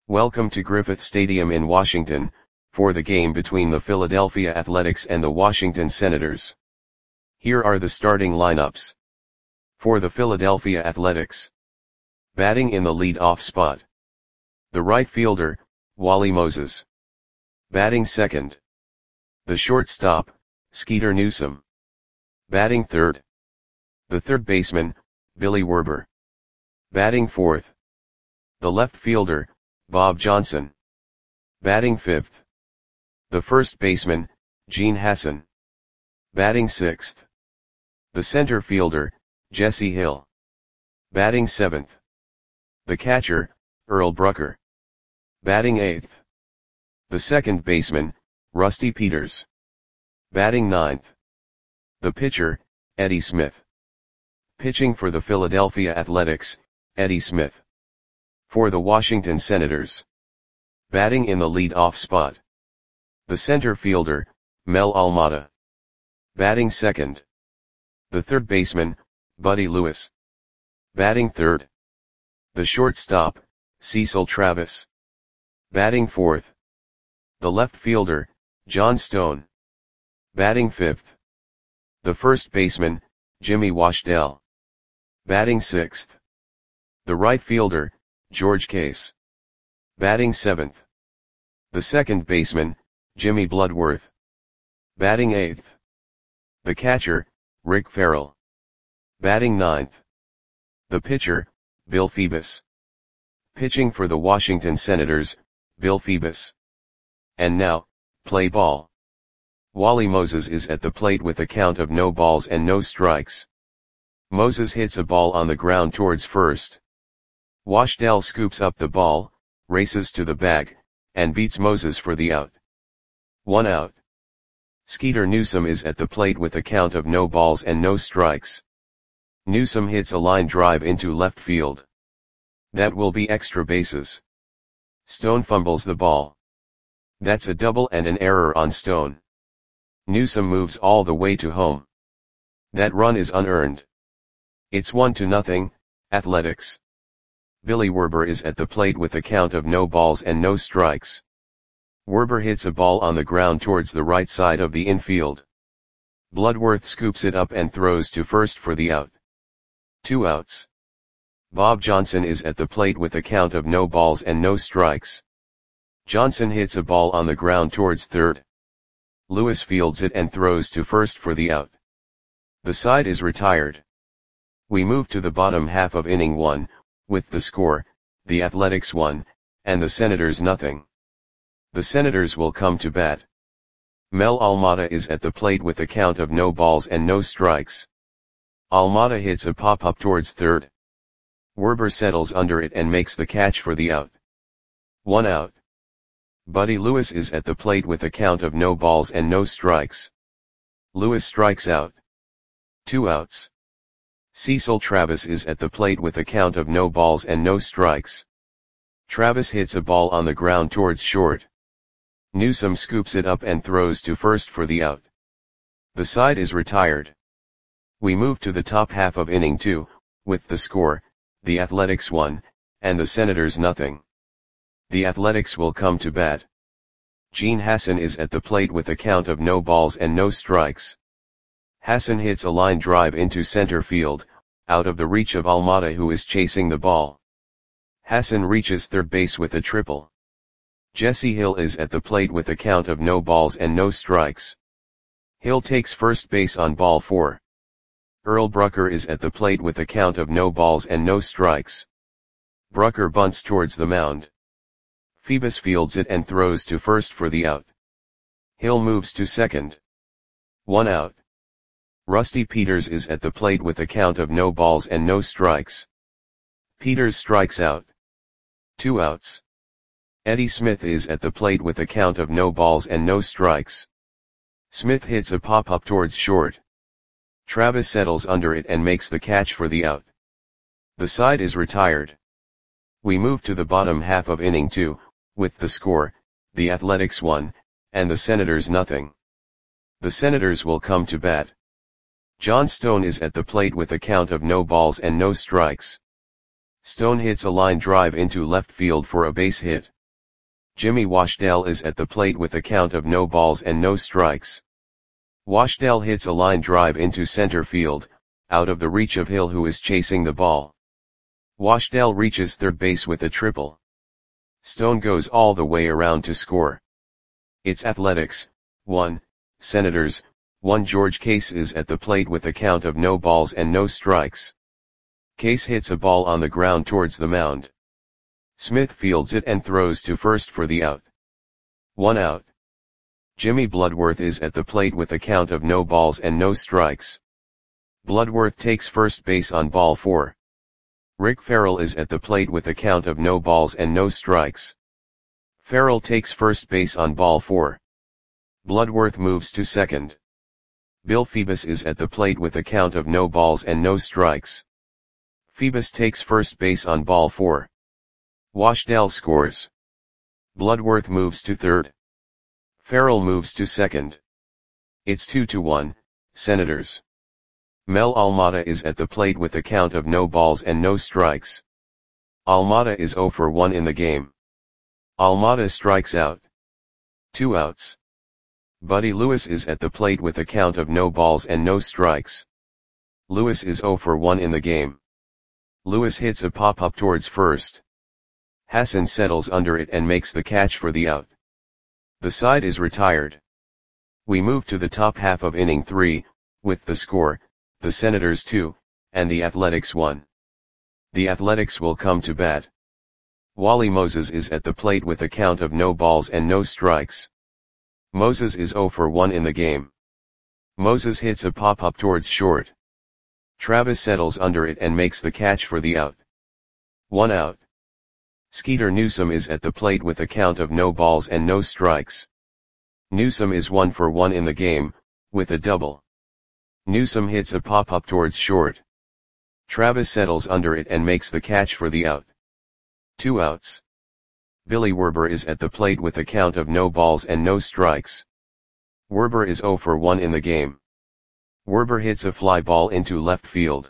Welcome to Griffith Stadium in Washington, for the game between the Philadelphia Athletics and the Washington Senators. Here are the starting lineups. For the Philadelphia Athletics. Batting in the lead-off spot. The right fielder, Wally Moses. Batting second. The shortstop, Skeeter Newsome. Batting third. The third baseman, Billy Werber. Batting fourth. The left fielder, Bob Johnson. Batting fifth. The first baseman, Gene Hassan. Batting sixth. The center fielder, Jesse Hill. Batting seventh. The catcher, Earl Brucker. Batting eighth. The second baseman, Rusty Peters. Batting ninth. The pitcher, Eddie Smith. Pitching for the Philadelphia Athletics, Eddie Smith. For the Washington Senators. Batting in the lead-off spot. The center fielder, Mel Almada. Batting second. The third baseman, Buddy Lewis. Batting third. The shortstop, Cecil Travis. Batting fourth. The left fielder, John Stone. Batting fifth. The first baseman, Jimmy Washdell. Batting sixth. The right fielder, George Case. Batting seventh. The second baseman, Jimmy Bloodworth. Batting eighth. The catcher, Rick Farrell. Batting ninth. The pitcher, Bill Phoebus. Pitching for the Washington Senators, Bill Phoebus. And now, play ball. Wally Moses is at the plate with a count of no balls and no strikes. Moses hits a ball on the ground towards first. Washdell scoops up the ball, races to the bag, and beats Moses for the out. 1 out. Skeeter Newsome is at the plate with a count of no balls and no strikes. Newsome hits a line drive into left field. That will be extra bases. Stone fumbles the ball. That's a double and an error on Stone. Newsome moves all the way to home. That run is unearned. It's 1-0, Athletics. Billy Werber is at the plate with a count of no balls and no strikes. Werber hits a ball on the ground towards the right side of the infield. Bloodworth scoops it up and throws to first for the out. 2 outs. Bob Johnson is at the plate with a count of no balls and no strikes. Johnson hits a ball on the ground towards third. Lewis fields it and throws to first for the out. The side is retired. We move to the bottom half of inning 1, with the score, the Athletics 1, and the Senators 0. The Senators will come to bat. Mel Almada is at the plate with a count of no balls and no strikes. Almada hits a pop-up towards third. Werber settles under it and makes the catch for the out. 1 out. Buddy Lewis is at the plate with a count of no balls and no strikes. Lewis strikes out. 2 outs. Cecil Travis is at the plate with a count of no balls and no strikes. Travis hits a ball on the ground towards short. Newsome scoops it up and throws to first for the out. The side is retired. We move to the top half of inning 2, with the score, the Athletics 1, and the Senators 0. The Athletics will come to bat. Gene Hassan is at the plate with a count of no balls and no strikes. Hassan hits a line drive into center field, out of the reach of Almada, who is chasing the ball. Hassan reaches third base with a triple. Jesse Hill is at the plate with a count of no balls and no strikes. Hill takes first base on ball 4. Earl Brucker is at the plate with a count of no balls and no strikes. Brucker bunts towards the mound. Phoebus fields it and throws to first for the out. Hill moves to second. 1 out. Rusty Peters is at the plate with a count of no balls and no strikes. Peters strikes out. 2 outs. Eddie Smith is at the plate with a count of no balls and no strikes. Smith hits a pop-up towards short. Travis settles under it and makes the catch for the out. The side is retired. We move to the bottom half of inning 2, with the score, the Athletics 1, and the Senators 0. The Senators will come to bat. John Stone is at the plate with a count of no balls and no strikes. Stone hits a line drive into left field for a base hit. Jimmy Washdale is at the plate with a count of no balls and no strikes. Washdale hits a line drive into center field, out of the reach of Hill, who is chasing the ball. Washdale reaches third base with a triple. Stone goes all the way around to score. It's Athletics, 1, Senators, 1. George Case is at the plate with a count of no balls and no strikes. Case hits a ball on the ground towards the mound. Smith fields it and throws to first for the out. 1 out. Jimmy Bloodworth is at the plate with a count of no balls and no strikes. Bloodworth takes first base on ball 4. Rick Farrell is at the plate with a count of no balls and no strikes. Farrell takes first base on ball 4. Bloodworth moves to second. Bill Phoebus is at the plate with a count of no balls and no strikes. Phoebus takes first base on ball 4. Washdale scores. Bloodworth moves to third. Farrell moves to second. It's 2-1, Senators. Mel Almada is at the plate with a count of no balls and no strikes. Almada is 0 for 1 in the game. Almada strikes out. 2 outs. Buddy Lewis is at the plate with a count of no balls and no strikes. Lewis is 0 for 1 in the game. Lewis hits a pop-up towards first. Hassan settles under it and makes the catch for the out. The side is retired. We move to the top half of inning 3, with the score, the Senators 2, and the Athletics 1. The Athletics will come to bat. Wally Moses is at the plate with a count of no balls and no strikes. Moses is 0 for 1 in the game. Moses hits a pop-up towards short. Travis settles under it and makes the catch for the out. 1 out. Skeeter Newsome is at the plate with a count of no balls and no strikes. Newsome is 1 for 1 in the game, with a double. Newsome hits a pop-up towards short. Travis settles under it and makes the catch for the out. 2 outs. Billy Werber is at the plate with a count of no balls and no strikes. Werber is 0 for 1 in the game. Werber hits a fly ball into left field.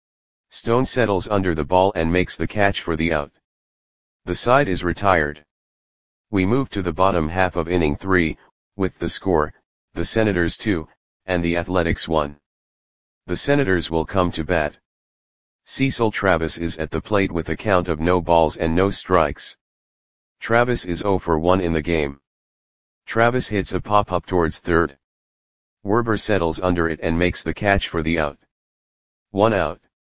Stone settles under the ball and makes the catch for the out. The side is retired. We move to the bottom half of inning 3, with the score, the Senators 2, and the Athletics 1. The Senators will come to bat. Cecil Travis is at the plate with a count of no balls and no strikes. Travis is 0 for 1 in the game. Travis hits a pop-up towards third. Werber settles under it and makes the catch for the out. 1 out.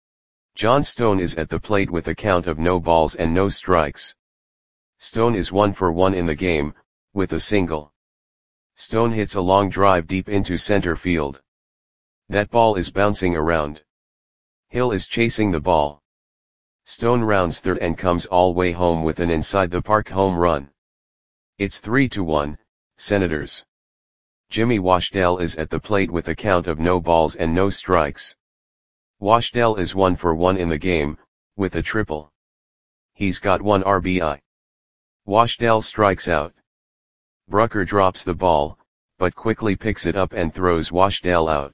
John Stone is at the plate with a count of no balls and no strikes. Stone is 1 for 1 in the game, with a single. Stone hits a long drive deep into center field. That ball is bouncing around. Hill is chasing the ball. Stone rounds third and comes all way home with an inside the park home run. It's 3-1, Senators. Jimmy Washdale is at the plate with a count of no balls and no strikes. Washdale is 1 for 1 in the game, with a triple. He's got 1 RBI. Washdale strikes out. Brucker drops the ball, but quickly picks it up and throws Washdale out.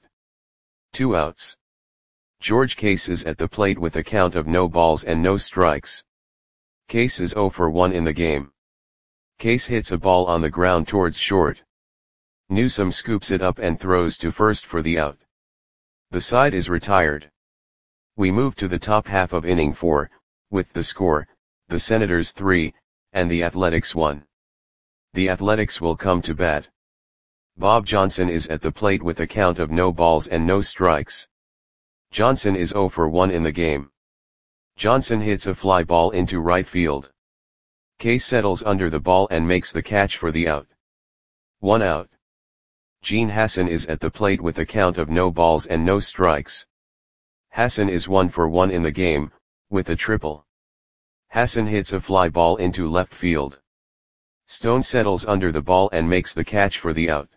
2 outs. George Case is at the plate with a count of no balls and no strikes. Case is 0 for 1 in the game. Case hits a ball on the ground towards short. Newsome scoops it up and throws to first for the out. The side is retired. We move to the top half of inning 4, with the score, the Senators 3, and the Athletics 1. The Athletics will come to bat. Bob Johnson is at the plate with a count of no balls and no strikes. Johnson is 0 for 1 in the game. Johnson hits a fly ball into right field. Case settles under the ball and makes the catch for the out. 1 out. Gene Hassan is at the plate with a count of no balls and no strikes. Hassan is 1 for 1 in the game, with a triple. Hassan hits a fly ball into left field. Stone settles under the ball and makes the catch for the out.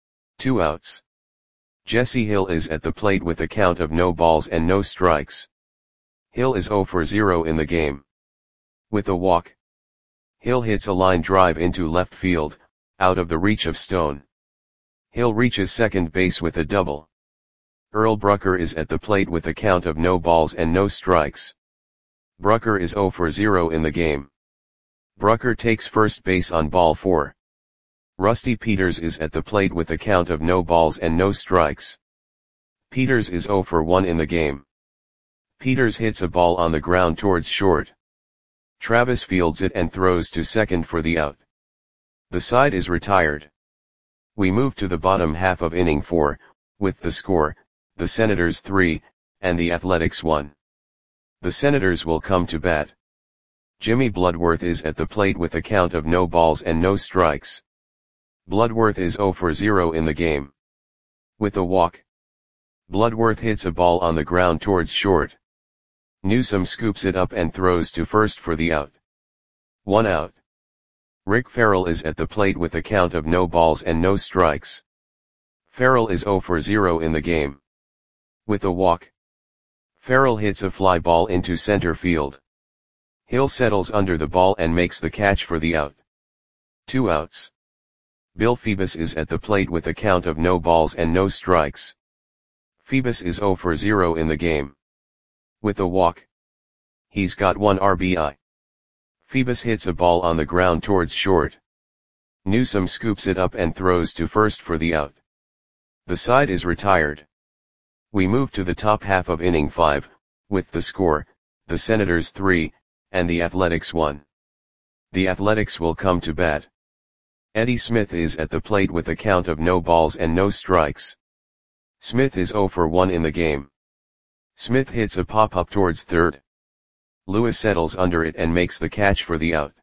2 outs. Jesse Hill is at the plate with a count of no balls and no strikes. Hill is 0 for 0 in the game. With a walk. Hill hits a line drive into left field, out of the reach of Stone. Hill reaches second base with a double. Earl Brucker is at the plate with a count of no balls and no strikes. Brucker is 0 for 0 in the game. Brucker takes first base on ball 4. Rusty Peters is at the plate with a count of no balls and no strikes. Peters is 0 for 1 in the game. Peters hits a ball on the ground towards short. Travis fields it and throws to second for the out. The side is retired. We move to the bottom half of inning 4, with the score, the Senators 3, and the Athletics 1. The Senators will come to bat. Jimmy Bloodworth is at the plate with a count of no balls and no strikes. Bloodworth is 0 for 0 in the game. With a walk, Bloodworth hits a ball on the ground towards short. Newsome scoops it up and throws to first for the out. 1 out. Rick Farrell is at the plate with a count of no balls and no strikes. Farrell is 0 for 0 in the game. With a walk, Farrell hits a fly ball into center field. Hill settles under the ball and makes the catch for the out. 2 outs. Bill Phoebus is at the plate with a count of no balls and no strikes. Phoebus is 0 for 0 in the game. With a walk, he's got 1 RBI. Phoebus hits a ball on the ground towards short. Newsome scoops it up and throws to first for the out. The side is retired. We move to the top half of inning 5, with the score, the Senators 3, and the Athletics 1. The Athletics will come to bat. Eddie Smith is at the plate with a count of no balls and no strikes. Smith is 0 for 1 in the game. Smith hits a pop-up towards third. Lewis settles under it and makes the catch for the out.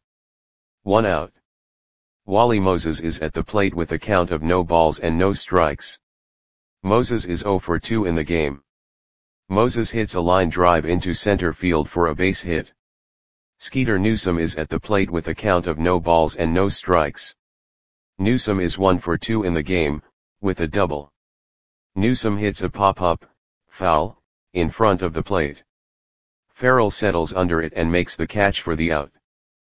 1 out. Wally Moses is at the plate with a count of no balls and no strikes. Moses is 0 for 2 in the game. Moses hits a line drive into center field for a base hit. Skeeter Newsome is at the plate with a count of no balls and no strikes. Newsome is 1 for 2 in the game, with a double. Newsome hits a pop-up, foul, in front of the plate. Farrell settles under it and makes the catch for the out.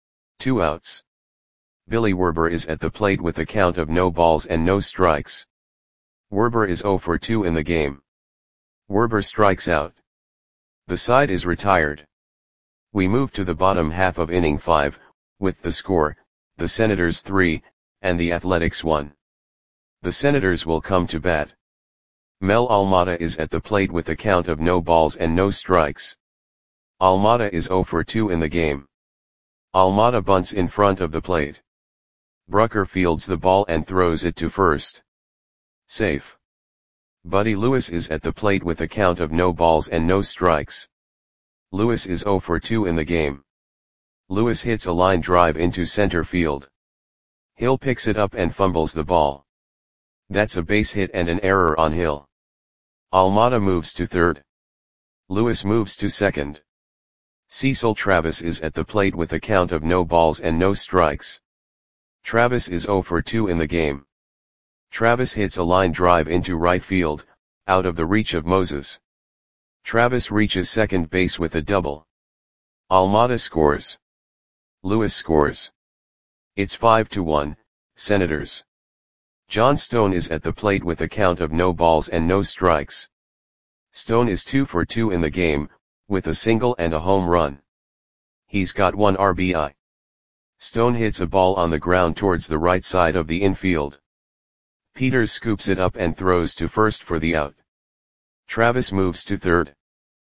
2 outs. Billy Werber is at the plate with a count of no balls and no strikes. Werber is 0 for 2 in the game. Werber strikes out. The side is retired. We move to the bottom half of inning 5, with the score, the Senators 3, and the Athletics 1. The Senators will come to bat. Mel Almada is at the plate with a count of no balls and no strikes. Almada is 0 for 2 in the game. Almada bunts in front of the plate. Brucker fields the ball and throws it to first. Safe. Buddy Lewis is at the plate with a count of no balls and no strikes. Lewis is 0 for 2 in the game. Lewis hits a line drive into center field. Hill picks it up and fumbles the ball. That's a base hit and an error on Hill. Almada moves to third. Lewis moves to second. Cecil Travis is at the plate with a count of no balls and no strikes. Travis is 0 for 2 in the game. Travis hits a line drive into right field, out of the reach of Moses. Travis reaches second base with a double. Almada scores. Lewis scores. It's 5-1, Senators. John Stone is at the plate with a count of no balls and no strikes. Stone is 2 for 2 in the game, with a single and a home run. He's got 1 RBI. Stone hits a ball on the ground towards the right side of the infield. Peters scoops it up and throws to first for the out. Travis moves to third.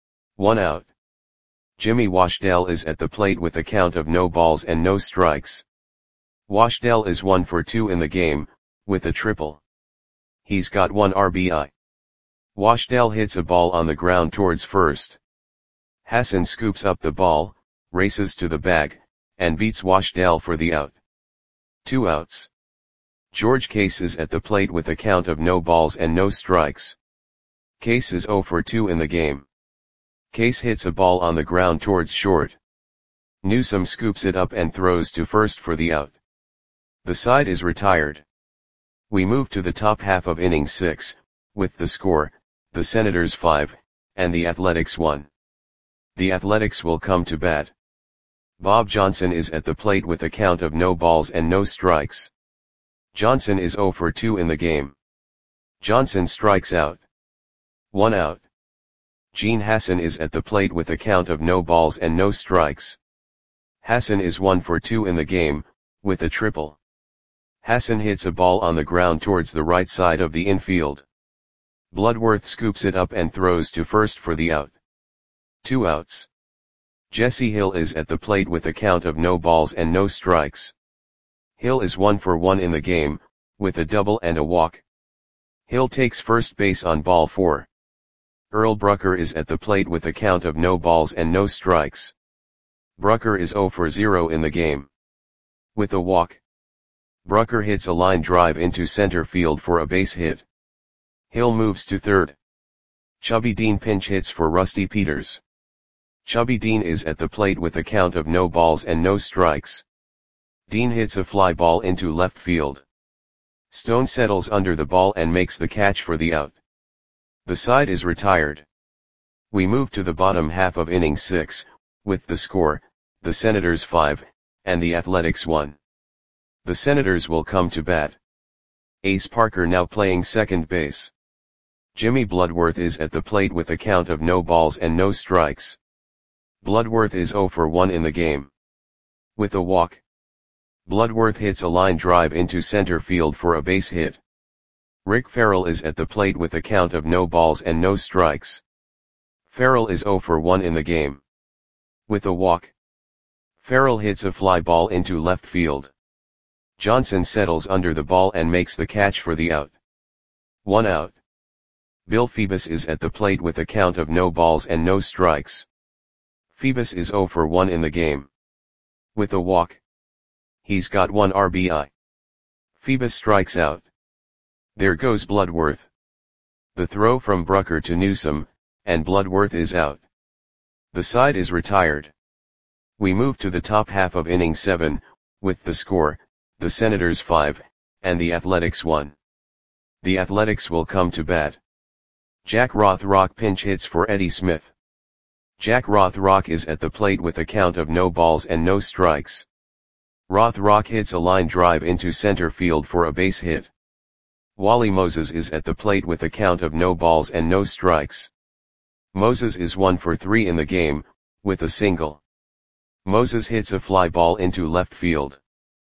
1 out. Jimmy Washdell is at the plate with a count of no balls and no strikes. Washdell is 1 for 2 in the game, with a triple. He's got 1 RBI. Washdell hits a ball on the ground towards first. Hassan scoops up the ball, races to the bag, and beats Washdell for the out. 2 outs. George Case is at the plate with a count of no balls and no strikes. Case is 0 for 2 in the game. Case hits a ball on the ground towards short. Newsome scoops it up and throws to first for the out. The side is retired. We move to the top half of inning 6, with the score, the Senators 5, and the Athletics 1. The Athletics will come to bat. Bob Johnson is at the plate with a count of no balls and no strikes. Johnson is 0 for 2 in the game. Johnson strikes out. 1 out. Gene Hassan is at the plate with a count of no balls and no strikes. Hassan is 1 for 2 in the game, with a triple. Hassan hits a ball on the ground towards the right side of the infield. Bloodworth scoops it up and throws to first for the out. 2 outs. Jesse Hill is at the plate with a count of no balls and no strikes. Hill is 1 for 1 in the game, with a double and a walk. Hill takes first base on ball 4. Earl Brucker is at the plate with a count of no balls and no strikes. Brucker is 0 for 0 in the game. With a walk. Brucker hits a line drive into center field for a base hit. Hill moves to third. Chubby Dean pinch hits for Rusty Peters. Chubby Dean is at the plate with a count of no balls and no strikes. Dean hits a fly ball into left field. Stone settles under the ball and makes the catch for the out. The side is retired. We move to the bottom half of inning 6, with the score, the Senators 5, and the Athletics 1. The Senators will come to bat. Ace Parker now playing second base. Jimmy Bloodworth is at the plate with a count of no balls and no strikes. Bloodworth is 0 for 1 in the game. With a walk. Bloodworth hits a line drive into center field for a base hit. Rick Farrell is at the plate with a count of no balls and no strikes. Farrell is 0 for 1 in the game. With a walk. Farrell hits a fly ball into left field. Johnson settles under the ball and makes the catch for the out. 1 out. Bill Phoebus is at the plate with a count of no balls and no strikes. Phoebus is 0 for 1 in the game. With a walk. He's got 1 RBI. Phoebus strikes out. There goes Bloodworth. The throw from Brucker to Newsome, and Bloodworth is out. The side is retired. We move to the top half of inning 7, with the score, the Senators 5, and the Athletics 1. The Athletics will come to bat. Jack Rothrock pinch hits for Eddie Smith. Jack Rothrock is at the plate with a count of no balls and no strikes. Rothrock hits a line drive into center field for a base hit. Wally Moses is at the plate with a count of no balls and no strikes. Moses is 1 for 3 in the game, with a single. Moses hits a fly ball into left field.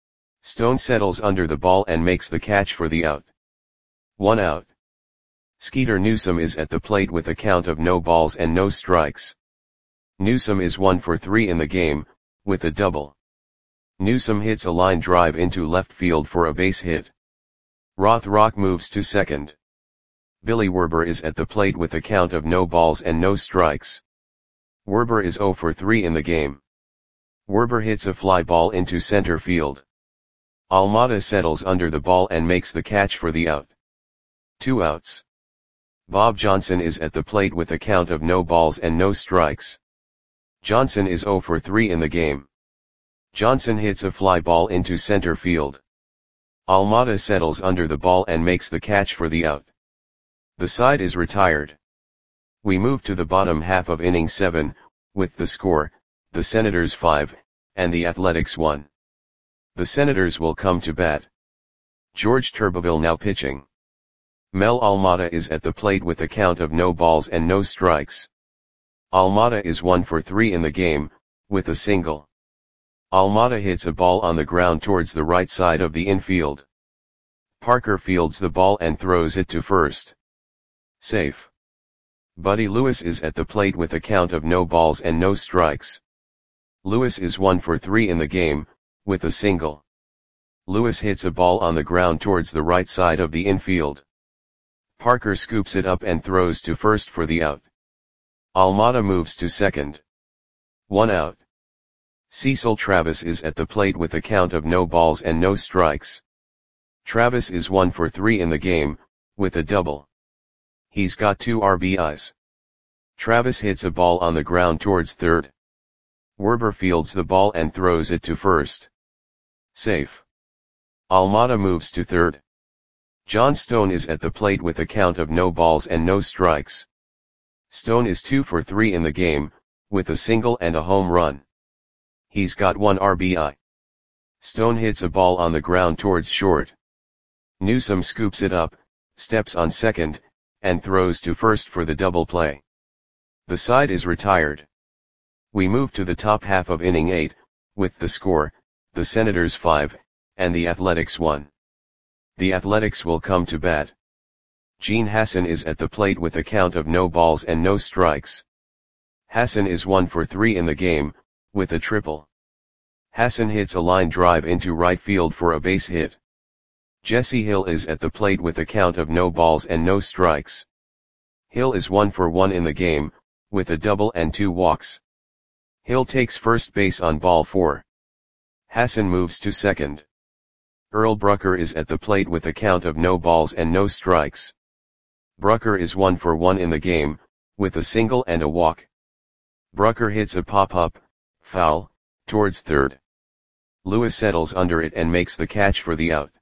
Stone settles under the ball and makes the catch for the out. 1 out. Skeeter Newsome is at the plate with a count of no balls and no strikes. Newsome is 1 for 3 in the game, with a double. Newsome hits a line drive into left field for a base hit. Rothrock moves to second. Billy Werber is at the plate with a count of no balls and no strikes. Werber is 0 for 3 in the game. Werber hits a fly ball into center field. Almada settles under the ball and makes the catch for the out. 2 outs. Bob Johnson is at the plate with a count of no balls and no strikes. Johnson is 0 for 3 in the game. Johnson hits a fly ball into center field. Almada settles under the ball and makes the catch for the out. The side is retired. We move to the bottom half of inning 7, with the score, the Senators 5, and the Athletics 1. The Senators will come to bat. George Turbeville now pitching. Mel Almada is at the plate with a count of no balls and no strikes. Almada is 1 for 3 in the game, with a single. Almada hits a ball on the ground towards the right side of the infield. Parker fields the ball and throws it to first. Safe. Buddy Lewis is at the plate with a count of no balls and no strikes. Lewis is 1 for 3 in the game, with a single. Lewis hits a ball on the ground towards the right side of the infield. Parker scoops it up and throws to first for the out. Almada moves to second. 1 out. Cecil Travis is at the plate with a count of no balls and no strikes. Travis is 1 for 3 in the game, with a double. He's got 2 RBIs. Travis hits a ball on the ground towards third. Werber fields the ball and throws it to first. Safe. Almada moves to third. John Stone is at the plate with a count of no balls and no strikes. Stone is 2 for 3 in the game, with a single and a home run. He's got 1 RBI. Stone hits a ball on the ground towards short. Newsome scoops it up, steps on second, and throws to first for the double play. The side is retired. We move to the top half of inning 8, with the score, the Senators 5, and the Athletics 1. The Athletics will come to bat. Gene Hassan is at the plate with a count of no balls and no strikes. Hassan is 1 for 3 in the game, with a triple. Hassan hits a line drive into right field for a base hit. Jesse Hill is at the plate with a count of no balls and no strikes. Hill is 1 for 1 in the game, with a double and 2 walks. Hill takes first base on ball 4. Hassan moves to second. Earl Brucker is at the plate with a count of no balls and no strikes. Brucker is 1 for 1 in the game, with a single and a walk. Brucker hits a pop-up, foul, towards third. Lewis settles under it and makes the catch for the out.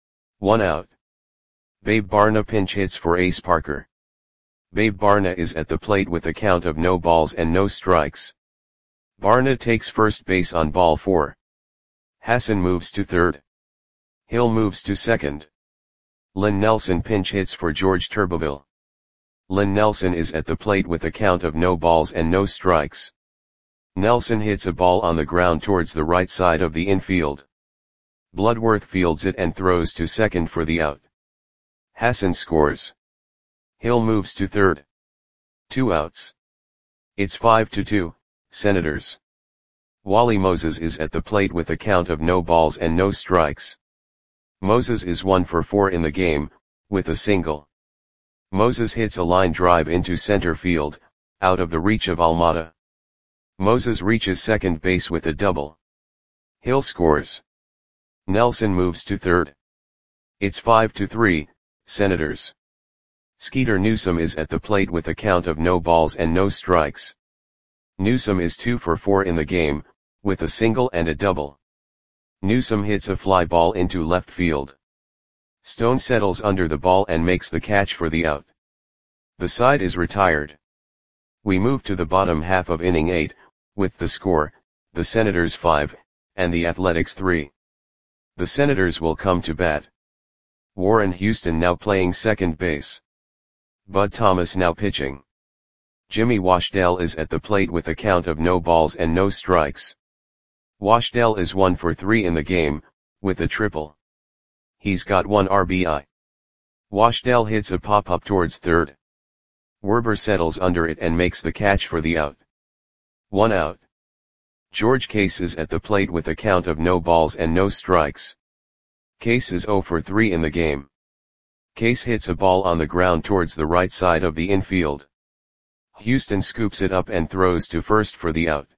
1 out. Babe Barna pinch hits for Ace Parker. Babe Barna is at the plate with a count of no balls and no strikes. Barna takes first base on ball 4. Hassan moves to third. Hill moves to second. Lynn Nelson pinch hits for George Turbeville. Lynn Nelson is at the plate with a count of no balls and no strikes. Nelson hits a ball on the ground towards the right side of the infield. Bloodworth fields it and throws to second for the out. Hassan scores. Hill moves to third. 2 outs. It's 5-2, Senators. Wally Moses is at the plate with a count of no balls and no strikes. Moses is 1 for 4 in the game, with a single. Moses hits a line drive into center field, out of the reach of Almada. Moses reaches second base with a double. Hill scores. Nelson moves to third. It's 5-3, Senators. Skeeter Newsome is at the plate with a count of no balls and no strikes. Newsome is 2 for 4 in the game, with a single and a double. Newsome hits a fly ball into left field. Stone settles under the ball and makes the catch for the out. The side is retired. We move to the bottom half of inning 8, with the score, the Senators 5, and the Athletics 3. The Senators will come to bat. Warren Houston now playing second base. Bud Thomas now pitching. Jimmy Washdell is at the plate with a count of no balls and no strikes. Washdell is 1 for 3 in the game, with a triple. He's got 1 RBI. Washdell hits a pop-up towards third. Werber settles under it and makes the catch for the out. 1 out. George Case is at the plate with a count of no balls and no strikes. Case is 0 for 3 in the game. Case hits a ball on the ground towards the right side of the infield. Houston scoops it up and throws to first for the out.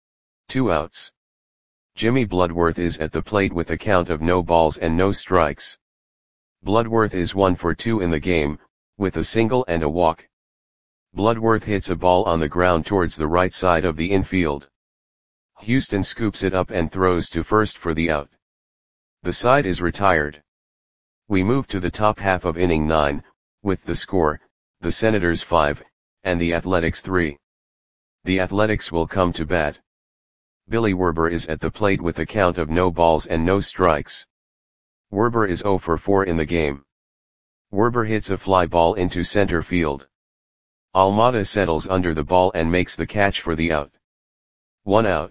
2 outs. Jimmy Bloodworth is at the plate with a count of no balls and no strikes. Bloodworth is 1 for 2 in the game, with a single and a walk. Bloodworth hits a ball on the ground towards the right side of the infield. Houston scoops it up and throws to first for the out. The side is retired. We move to the top half of inning 9, with the score, the Senators 5, and the Athletics 3. The Athletics will come to bat. Billy Werber is at the plate with a count of no balls and no strikes. Werber is 0 for 4 in the game. Werber hits a fly ball into center field. Almada settles under the ball and makes the catch for the out. 1 out.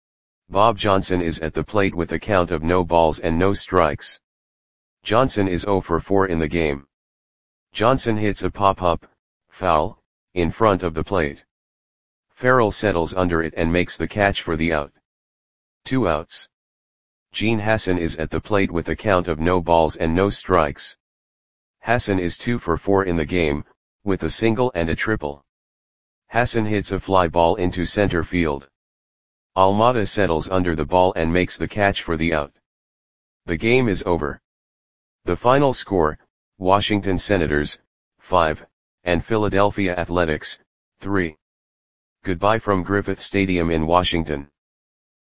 Bob Johnson is at the plate with a count of no balls and no strikes. Johnson is 0 for 4 in the game. Johnson hits a pop-up, foul, in front of the plate. Farrell settles under it and makes the catch for the out. 2 outs. Gene Hassan is at the plate with a count of no balls and no strikes. Hassan is 2 for 4 in the game, with a single and a triple. Hassan hits a fly ball into center field. Almada settles under the ball and makes the catch for the out. The game is over. The final score, Washington Senators, 5, and Philadelphia Athletics, 3. Goodbye from Griffith Stadium in Washington.